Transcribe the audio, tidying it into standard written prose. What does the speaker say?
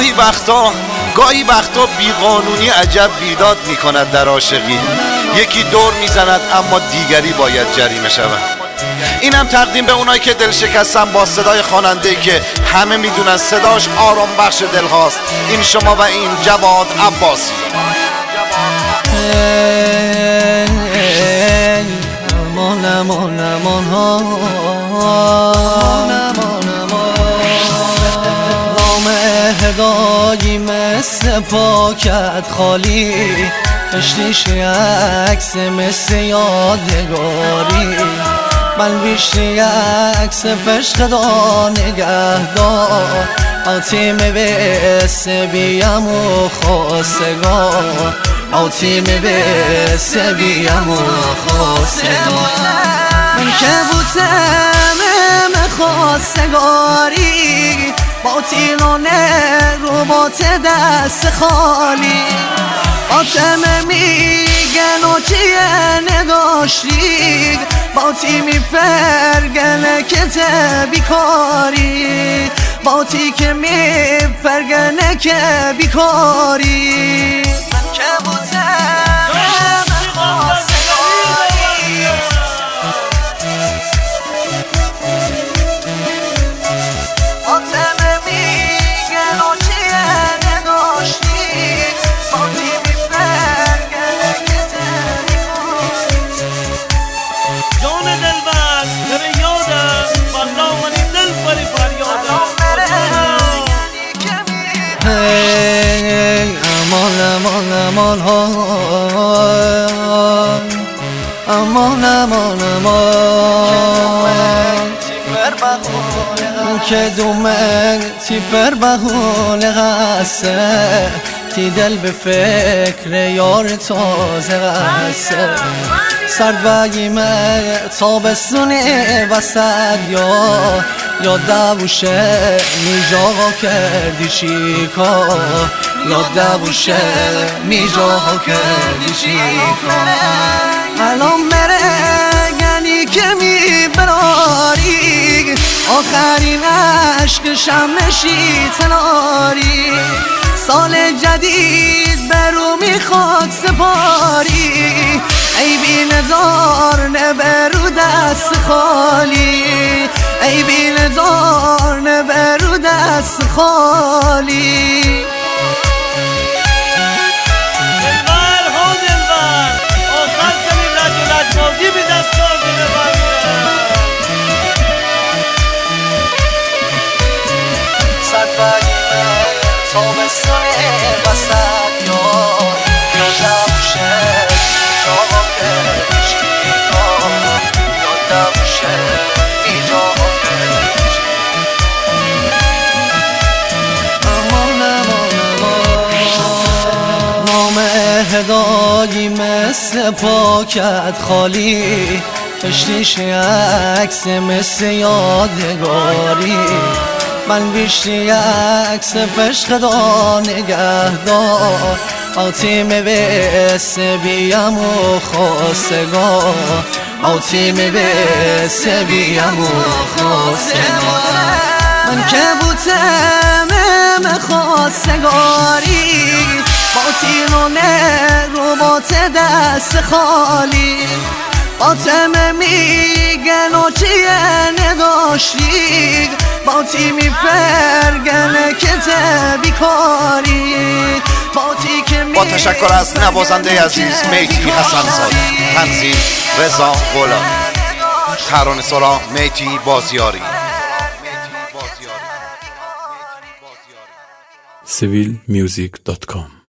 گاهی وقتا بیقانونی عجب بیداد میکند در عاشقی. یکی دور میزند اما دیگری باید جریمه شود. اینم تقدیم به اونایی که دل شکستن با صدای خواننده‌ای که همه میدونن صداش آرام بخش دل هاست. این شما و این جواد عباسی. هدایی مثل پاکت خالی، پشتیش عکس مثل یادگاری. من بیشتی عکس پشت دا نگهدار، آتیم بس بیم و خواستگار، آتیم بس بیم و خواستگار. من که بودم خواستگاری، با تیرانه رو بات دست خالی. آتمه میگن و چیه نداشتی، با تی میپرگنه که بیکاری، با تی که میپرگنه که بیکاری. من که بودم خواستگاری، آتمه میگن و چیه نداشتی، با تی میپرگنه که بیکاری. جان دلبر تر یادم والله ولی دل پری فریادم. امان امان امان امان امان امان که دومن تی پر بخول قصه، تی دل به فکر یار تازه قصه. سرد بگیمه تابستونه وسط یا دوشه میجاها کردی چیکار، یا دوشه میجاها کردی چیکار. الان مرگنی که میبراری، آخرین عشق شمشی تناری. سال جدید برو میخواد سپاری، ای بی نزار نبرو دست خالی، ای بی نزار نبرو دست خالی. دلبر ها دلبر آخر زمین رجلت بازی بی دست کازی ببرید. صد بگیمه تابستانه وسط یا نبوشه جاها کردی چیکار، یا نبوشه جاها کردی چیکار. نام هدایی مثل پاکت خالی، پشتیش عکس مثل یادگاری. من بیشتی عکس پشت دا نگهدار، آتیم بس بیم و خواستگار، آتیم بس بیم و خواستگار. من که بودم خواستگاری، با تیرانه رو بات دست خالی. آتمه میگن و چیه نداشتی، با تی میپرگنه که بیکاری، با تشکر از نوازنده عزیز میتی حسن‌زاده، تنظیم رضا غلام، ترانه‌سرا میتی بازیاری. civilmusic.com